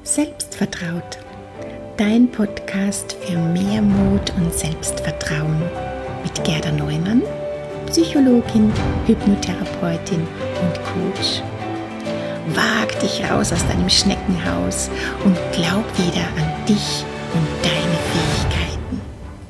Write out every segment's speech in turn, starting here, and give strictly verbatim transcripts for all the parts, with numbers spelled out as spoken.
Selbstvertraut, dein Podcast für mehr Mut und Selbstvertrauen mit Gerda Neumann, Psychologin, Hypnotherapeutin und Coach. Wag dich raus aus deinem Schneckenhaus und glaub wieder an dich und deine Fähigkeiten.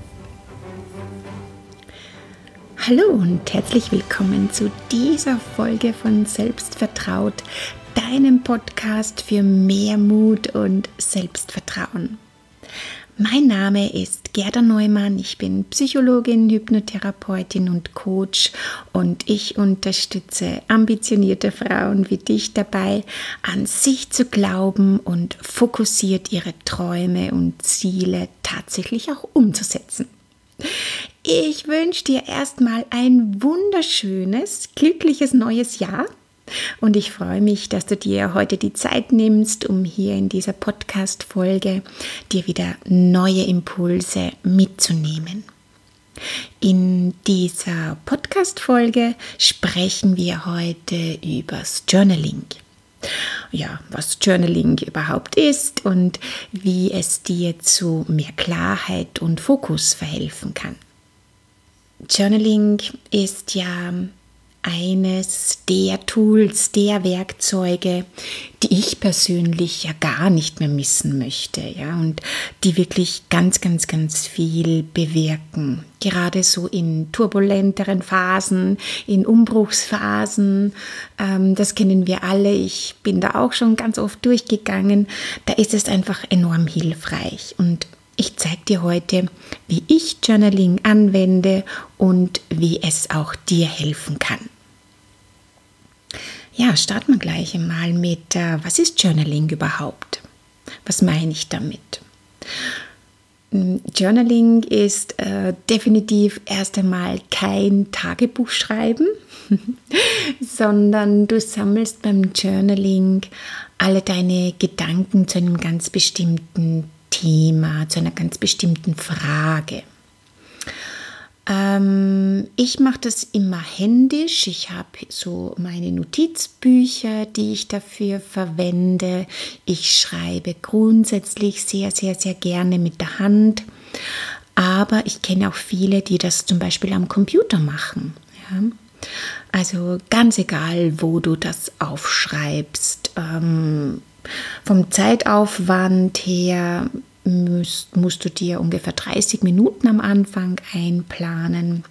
Hallo und herzlich willkommen zu dieser Folge von Selbstvertraut, deinem Podcast für mehr Mut und Selbstvertrauen. Mein Name ist Gerda Neumann, ich bin Psychologin, Hypnotherapeutin und Coach und ich unterstütze ambitionierte Frauen wie dich dabei, an sich zu glauben und fokussiert ihre Träume und Ziele tatsächlich auch umzusetzen. Ich wünsche dir erstmal ein wunderschönes, glückliches neues Jahr. Und ich freue mich, dass du dir heute die Zeit nimmst, um hier in dieser Podcast-Folge dir wieder neue Impulse mitzunehmen. In dieser Podcast-Folge sprechen wir heute übers Journaling. Ja, was Journaling überhaupt ist und wie es dir zu mehr Klarheit und Fokus verhelfen kann. Journaling ist ja eines der Tools, der Werkzeuge, die ich persönlich ja gar nicht mehr missen möchte, ja, und die wirklich ganz, ganz, ganz viel bewirken. Gerade so in turbulenteren Phasen, in Umbruchsphasen, ähm, das kennen wir alle, ich bin da auch schon ganz oft durchgegangen, da ist es einfach enorm hilfreich. Und ich zeige dir heute, wie ich Journaling anwende und wie es auch dir helfen kann. Ja, starten wir gleich einmal mit, äh, was ist Journaling überhaupt? Was meine ich damit? Journaling ist äh, definitiv erst einmal kein Tagebuchschreiben, sondern du sammelst beim Journaling alle deine Gedanken zu einem ganz bestimmten Thema, zu einer ganz bestimmten Frage. Ähm, ich mache das immer händisch. Ich habe so meine Notizbücher, die ich dafür verwende. Ich schreibe grundsätzlich sehr, sehr, sehr gerne mit der Hand. Aber ich kenne auch viele, die das zum Beispiel am Computer machen. Ja? Also ganz egal, wo du das aufschreibst. Ähm, vom Zeitaufwand her musst, musst du dir ungefähr dreißig Minuten am Anfang einplanen.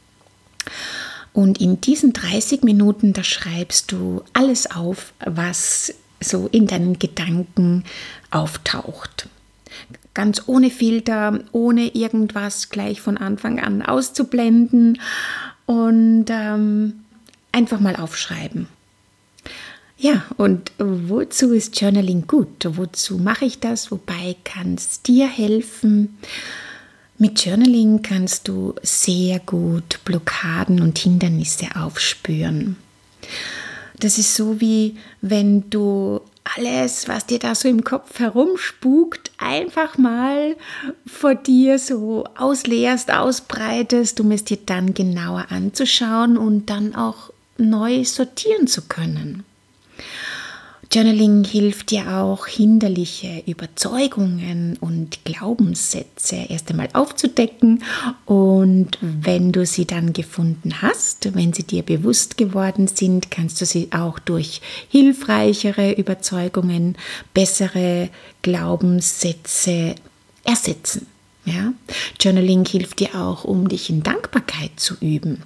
Und in diesen dreißig Minuten, da schreibst du alles auf, was so in deinen Gedanken auftaucht. Ganz ohne Filter, ohne irgendwas gleich von Anfang an auszublenden und ähm, einfach mal aufschreiben. Ja, und wozu ist Journaling gut? Wozu mache ich das? Wobei kann es dir helfen? Mit Journaling kannst du sehr gut Blockaden und Hindernisse aufspüren. Das ist so, wie wenn du alles, was dir da so im Kopf herumspukt, einfach mal vor dir so ausleerst, ausbreitest, um es dir dann genauer anzuschauen und dann auch neu sortieren zu können. Journaling hilft dir auch, hinderliche Überzeugungen und Glaubenssätze erst einmal aufzudecken und wenn du sie dann gefunden hast, wenn sie dir bewusst geworden sind, kannst du sie auch durch hilfreichere Überzeugungen, bessere Glaubenssätze ersetzen. Ja? Journaling hilft dir auch, um dich in Dankbarkeit zu üben.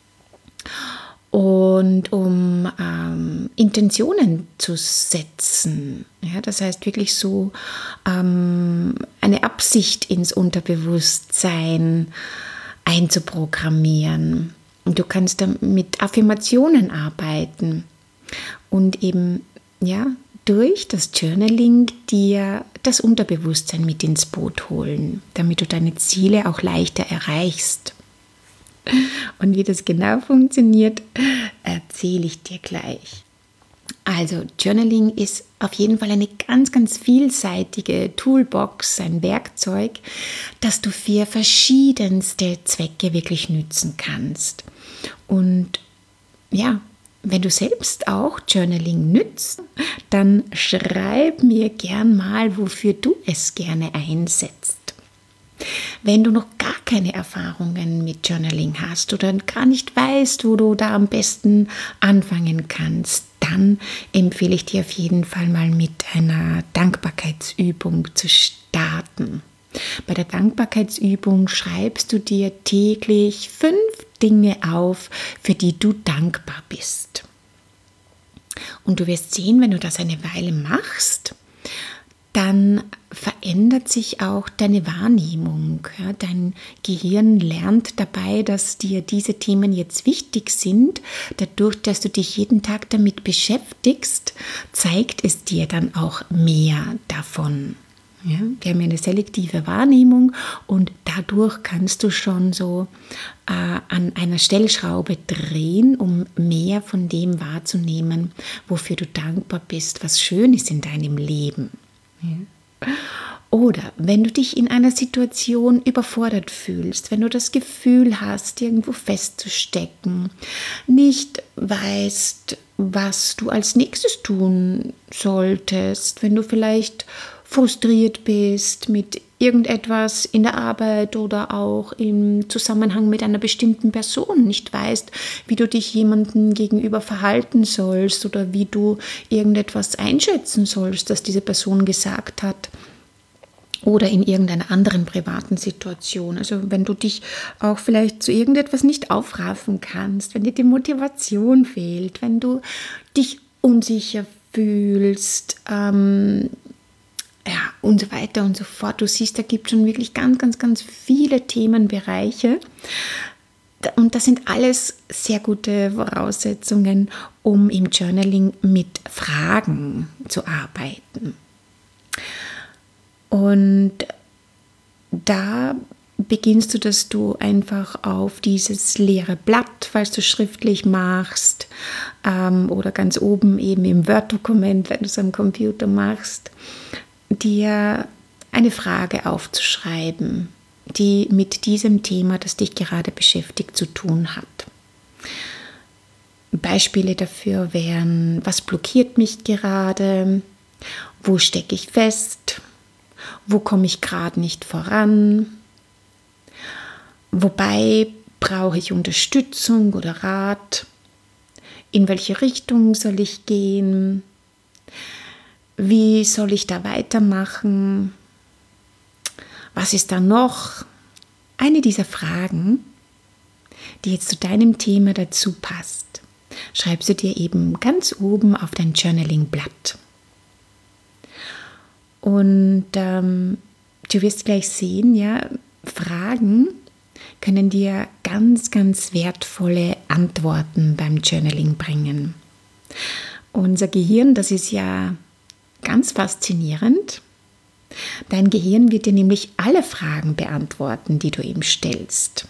Und um ähm, Intentionen zu setzen. Ja, das heißt wirklich so ähm, eine Absicht ins Unterbewusstsein einzuprogrammieren. Und du kannst dann mit Affirmationen arbeiten und eben ja, durch das Journaling dir das Unterbewusstsein mit ins Boot holen, damit du deine Ziele auch leichter erreichst. Und wie das genau funktioniert, erzähle ich dir gleich. Also Journaling ist auf jeden Fall eine ganz, ganz vielseitige Toolbox, ein Werkzeug, das du für verschiedenste Zwecke wirklich nützen kannst. Und ja, wenn du selbst auch Journaling nützt, dann schreib mir gern mal, wofür du es gerne einsetzt. Wenn du noch gar keine Erfahrungen mit Journaling hast oder gar nicht weißt, wo du da am besten anfangen kannst, dann empfehle ich dir auf jeden Fall mal mit einer Dankbarkeitsübung zu starten. Bei der Dankbarkeitsübung schreibst du dir täglich fünf Dinge auf, für die du dankbar bist. Und du wirst sehen, wenn du das eine Weile machst, dann verändert sich auch deine Wahrnehmung. Ja, dein Gehirn lernt dabei, dass dir diese Themen jetzt wichtig sind. Dadurch, dass du dich jeden Tag damit beschäftigst, zeigt es dir dann auch mehr davon. Ja, wir haben eine selektive Wahrnehmung und dadurch kannst du schon so äh, an einer Stellschraube drehen, um mehr von dem wahrzunehmen, wofür du dankbar bist, was schön ist in deinem Leben. Ja. Oder wenn du dich in einer Situation überfordert fühlst, wenn du das Gefühl hast, irgendwo festzustecken, nicht weißt, was du als nächstes tun solltest, wenn du vielleicht frustriert bist mit irgendetwas in der Arbeit oder auch im Zusammenhang mit einer bestimmten Person, nicht weißt, wie du dich jemandem gegenüber verhalten sollst oder wie du irgendetwas einschätzen sollst, das diese Person gesagt hat oder in irgendeiner anderen privaten Situation. Also wenn du dich auch vielleicht zu irgendetwas nicht aufraffen kannst, wenn dir die Motivation fehlt, wenn du dich unsicher fühlst, ähm, ja, und so weiter und so fort. Du siehst, da gibt es schon wirklich ganz, ganz, ganz viele Themenbereiche. Und das sind alles sehr gute Voraussetzungen, um im Journaling mit Fragen zu arbeiten. Und da beginnst du, dass du einfach auf dieses leere Blatt, falls du schriftlich machst, ähm, oder ganz oben eben im Word-Dokument, wenn du es am Computer machst, dir eine Frage aufzuschreiben, die mit diesem Thema, das dich gerade beschäftigt, zu tun hat. Beispiele dafür wären: Was blockiert mich gerade? Wo stecke ich fest? Wo komme ich gerade nicht voran? Wobei brauche ich Unterstützung oder Rat? In welche Richtung soll ich gehen? Wie soll ich da weitermachen? Was ist da noch? Eine dieser Fragen, die jetzt zu deinem Thema dazu passt, schreibst du dir eben ganz oben auf dein Journaling-Blatt. Und ähm, du wirst gleich sehen, ja, Fragen können dir ganz, ganz wertvolle Antworten beim Journaling bringen. Unser Gehirn, das ist ja ganz faszinierend. Dein Gehirn wird dir nämlich alle Fragen beantworten, die du ihm stellst.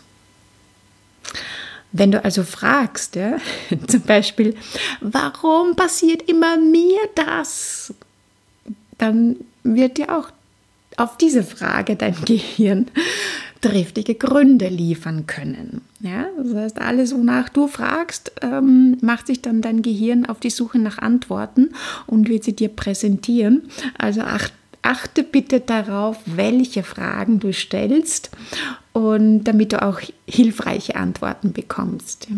Wenn du also fragst, ja, zum Beispiel, warum passiert immer mir das? Dann wird dir auch auf diese Frage dein Gehirn triftige Gründe liefern können. Ja, das heißt, alles, wonach du fragst, ähm, macht sich dann dein Gehirn auf die Suche nach Antworten und wird sie dir präsentieren. Also ach, achte bitte darauf, welche Fragen du stellst, und damit du auch hilfreiche Antworten bekommst.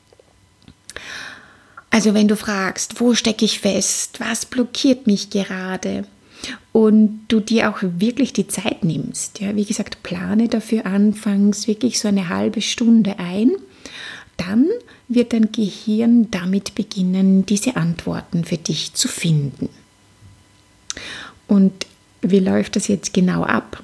Also wenn du fragst, wo stecke ich fest, was blockiert mich gerade, und du dir auch wirklich die Zeit nimmst. Ja, wie gesagt, plane dafür anfangs wirklich so eine halbe Stunde ein. Dann wird dein Gehirn damit beginnen, diese Antworten für dich zu finden. Und wie läuft das jetzt genau ab?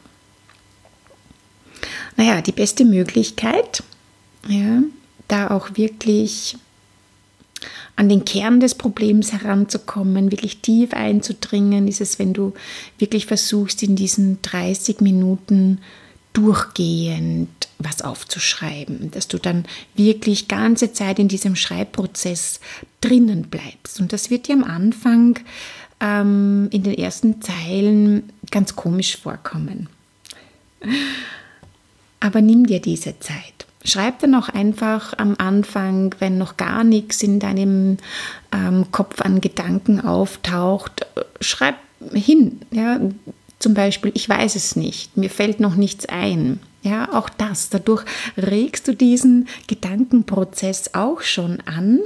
Naja, die beste Möglichkeit, ja, da auch wirklich an den Kern des Problems heranzukommen, wirklich tief einzudringen, ist es, wenn du wirklich versuchst, in diesen dreißig Minuten durchgehend was aufzuschreiben, dass du dann wirklich ganze Zeit in diesem Schreibprozess drinnen bleibst. Und das wird dir am Anfang ähm, in den ersten Zeilen ganz komisch vorkommen. Aber nimm dir diese Zeit. schreib dann auch einfach am Anfang, wenn noch gar nichts in deinem ähm, Kopf an Gedanken auftaucht, schreib hin. Ja? Zum Beispiel, ich weiß es nicht, mir fällt noch nichts ein. Ja, auch das, dadurch regst du diesen Gedankenprozess auch schon an.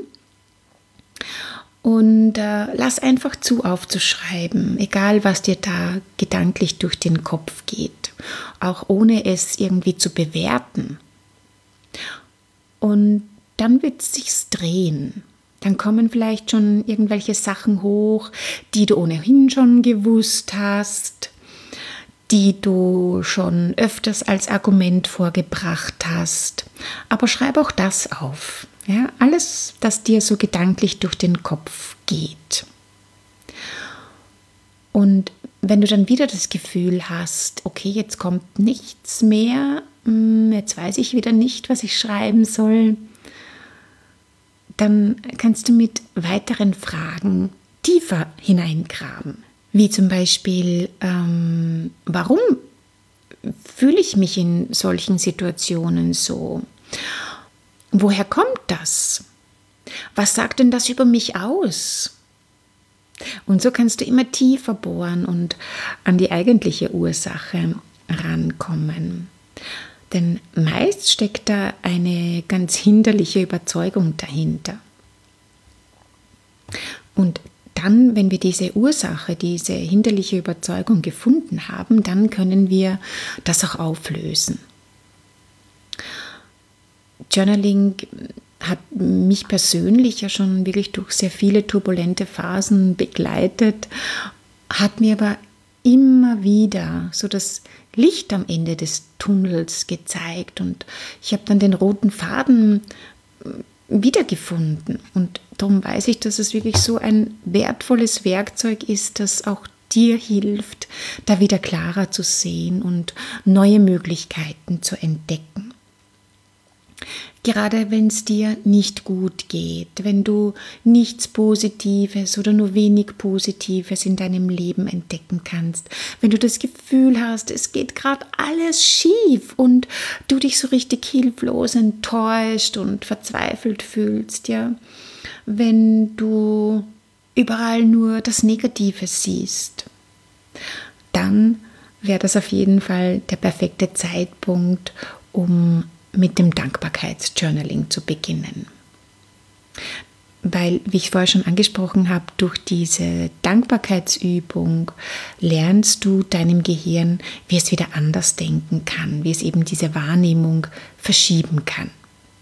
Und äh, lass einfach zu, aufzuschreiben, egal was dir da gedanklich durch den Kopf geht, auch ohne es irgendwie zu bewerten. Und dann wird es sich drehen. Dann kommen vielleicht schon irgendwelche Sachen hoch, die du ohnehin schon gewusst hast, die du schon öfters als Argument vorgebracht hast. Aber schreib auch das auf. Ja, alles, das dir so gedanklich durch den Kopf geht. Und wenn du dann wieder das Gefühl hast, okay, jetzt kommt nichts mehr, jetzt weiß ich wieder nicht, was ich schreiben soll, dann kannst du mit weiteren Fragen tiefer hineingraben. Wie zum Beispiel, ähm, warum fühle ich mich in solchen Situationen so? Woher kommt das? Was sagt denn das über mich aus? Und so kannst du immer tiefer bohren und an die eigentliche Ursache rankommen. Denn meist steckt da eine ganz hinderliche Überzeugung dahinter. Und dann, wenn wir diese Ursache, diese hinderliche Überzeugung gefunden haben, dann können wir das auch auflösen. Journaling hat mich persönlich ja schon wirklich durch sehr viele turbulente Phasen begleitet, hat mir aber immer wieder so das Licht am Ende des Tunnels gezeigt und ich habe dann den roten Faden wiedergefunden und darum weiß ich, dass es wirklich so ein wertvolles Werkzeug ist, das auch dir hilft, da wieder klarer zu sehen und neue Möglichkeiten zu entdecken. Gerade wenn es dir nicht gut geht, wenn du nichts Positives oder nur wenig Positives in deinem Leben entdecken kannst, wenn du das Gefühl hast, es geht gerade alles schief und du dich so richtig hilflos, enttäuscht und verzweifelt fühlst, ja, wenn du überall nur das Negative siehst, dann wäre das auf jeden Fall der perfekte Zeitpunkt, um mit dem Dankbarkeitsjournaling zu beginnen. Weil, wie ich vorher schon angesprochen habe, durch diese Dankbarkeitsübung lernst du deinem Gehirn, wie es wieder anders denken kann, wie es eben diese Wahrnehmung verschieben kann.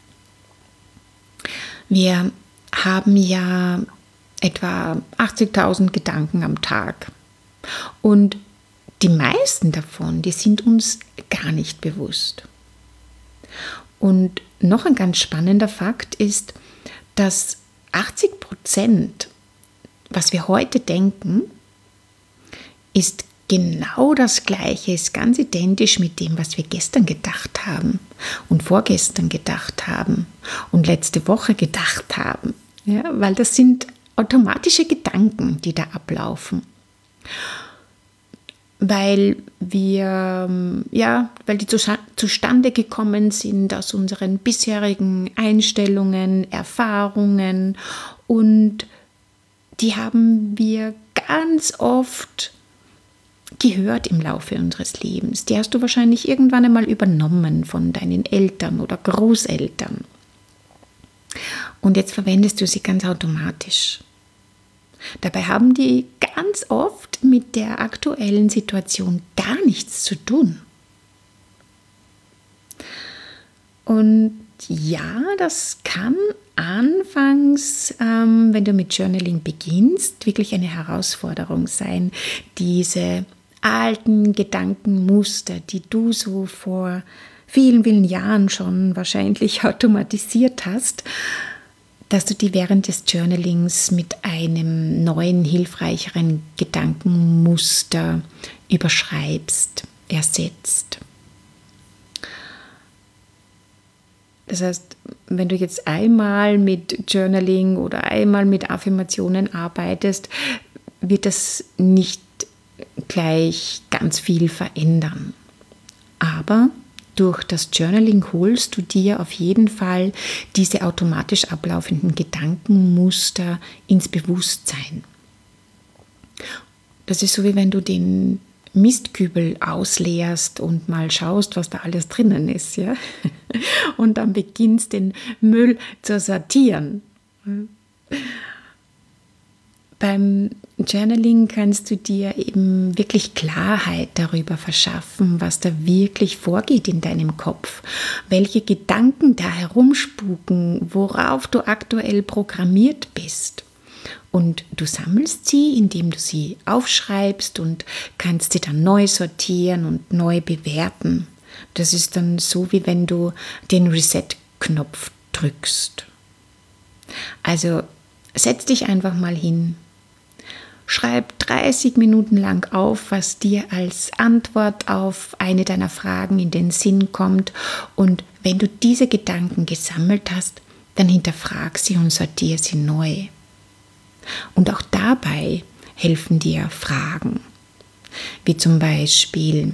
Wir haben ja etwa achtzigtausend Gedanken am Tag und die meisten davon, die sind uns gar nicht bewusst. Und noch ein ganz spannender Fakt ist, dass achtzig Prozent, was wir heute denken, ist genau das Gleiche, ist ganz identisch mit dem, was wir gestern gedacht haben und vorgestern gedacht haben und letzte Woche gedacht haben. Ja, weil das sind automatische Gedanken, die da ablaufen. Weil wir, ja, weil die zustande gekommen sind aus unseren bisherigen Einstellungen, Erfahrungen und die haben wir ganz oft gehört im Laufe unseres Lebens. Die hast du wahrscheinlich irgendwann einmal übernommen von deinen Eltern oder Großeltern. Und jetzt verwendest du sie ganz automatisch. Dabei haben die ganz oft mit der aktuellen Situation gar nichts zu tun. Und ja, das kann anfangs, ähm, wenn du mit Journaling beginnst, wirklich eine Herausforderung sein, diese alten Gedankenmuster, die du so vor vielen, vielen Jahren schon wahrscheinlich automatisiert hast, dass du die während des Journalings mit einem neuen, hilfreicheren Gedankenmuster überschreibst, ersetzt. Das heißt, wenn du jetzt einmal mit Journaling oder einmal mit Affirmationen arbeitest, wird das nicht gleich ganz viel verändern. Aber Durch das Journaling holst du dir auf jeden Fall diese automatisch ablaufenden Gedankenmuster ins Bewusstsein. Das ist so, wie wenn du den Mistkübel ausleerst und mal schaust, was da alles drinnen ist, ja? Und dann beginnst, den Müll zu sortieren. Beim Journaling kannst du dir eben wirklich Klarheit darüber verschaffen, was da wirklich vorgeht in deinem Kopf, welche Gedanken da herumspuken, worauf du aktuell programmiert bist. Und du sammelst sie, indem du sie aufschreibst und kannst sie dann neu sortieren und neu bewerten. Das ist dann so, wie wenn du den Reset-Knopf drückst. Also setz dich einfach mal hin. Schreib dreißig Minuten lang auf, was dir als Antwort auf eine deiner Fragen in den Sinn kommt. Und wenn du diese Gedanken gesammelt hast, dann hinterfrag sie und sortiere sie neu. Und auch dabei helfen dir Fragen, wie zum Beispiel,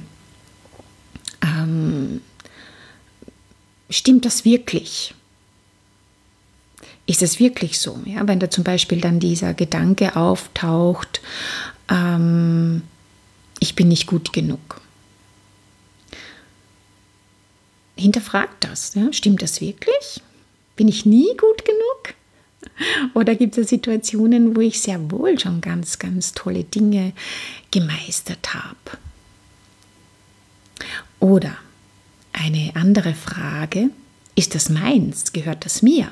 ähm, stimmt das wirklich? Ist es wirklich so? Ja, wenn da zum Beispiel dann dieser Gedanke auftaucht, ähm, ich bin nicht gut genug. Hinterfrag das. Ja? Stimmt das wirklich? Bin ich nie gut genug? Oder gibt es Situationen, wo ich sehr wohl schon ganz, ganz tolle Dinge gemeistert habe? Oder eine andere Frage, ist das meins? Gehört das mir?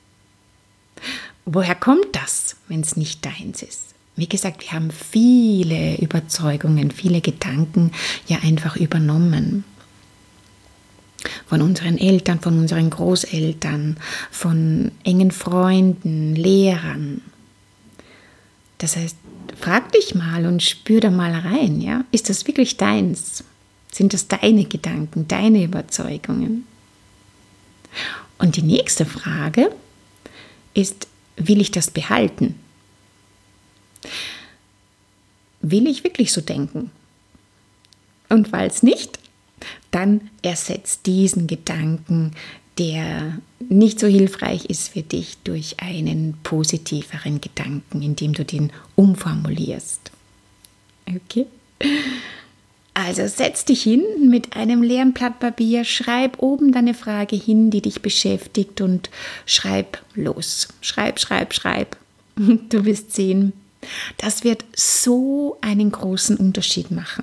Woher kommt das, wenn es nicht deins ist? Wie gesagt, wir haben viele Überzeugungen, viele Gedanken ja einfach übernommen. Von unseren Eltern, von unseren Großeltern, von engen Freunden, Lehrern. Das heißt, frag dich mal und spür da mal rein. Ja? Ist das wirklich deins? Sind das deine Gedanken, deine Überzeugungen? Und die nächste Frage ist, will ich das behalten? Will ich wirklich so denken? Und falls nicht, dann ersetzt diesen Gedanken, der nicht so hilfreich ist für dich, durch einen positiveren Gedanken, indem du den umformulierst. Okay? Also setz dich hin mit einem leeren Blatt Papier, schreib oben deine Frage hin, die dich beschäftigt und schreib los. Schreib, schreib, schreib. Du wirst sehen, das wird so einen großen Unterschied machen.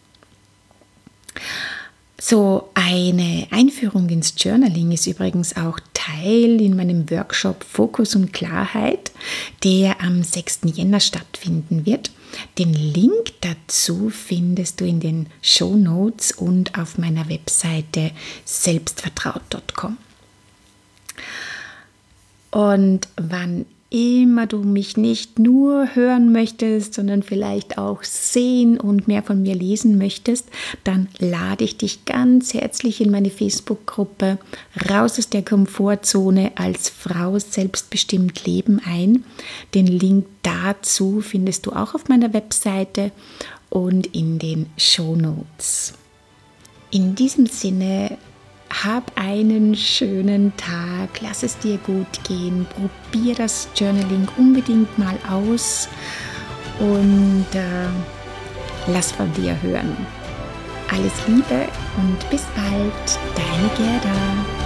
So eine Einführung ins Journaling ist übrigens auch Teil in meinem Workshop Fokus und Klarheit, der am sechsten Jänner stattfinden wird. Den Link dazu findest du in den Shownotes und auf meiner Webseite selbstvertraut punkt com. Und wann immer du mich nicht nur hören möchtest, sondern vielleicht auch sehen und mehr von mir lesen möchtest, dann lade ich dich ganz herzlich in meine Facebook-Gruppe Raus aus der Komfortzone als Frau selbstbestimmt leben ein. Den Link dazu findest du auch auf meiner Webseite und in den Shownotes. In diesem Sinne, hab einen schönen Tag, lass es dir gut gehen, probier das Journaling unbedingt mal aus und äh, lass von dir hören. Alles Liebe und bis bald, deine Gerda.